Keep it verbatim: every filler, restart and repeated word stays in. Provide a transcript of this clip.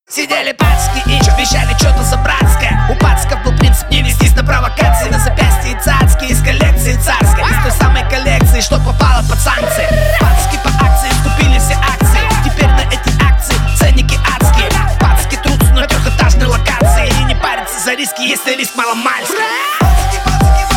Сидели пацки и вещали что-то за братское. У пацков был принцип не вестись на провокации. На запястье цацки из коллекции царской, из той самой коллекции, что попало под санкции. Пацки по акции скупили все акции. Теперь на эти акции ценники адские. Пацки трутся на трехэтажной локации и не парятся за риски, если риск маломальский.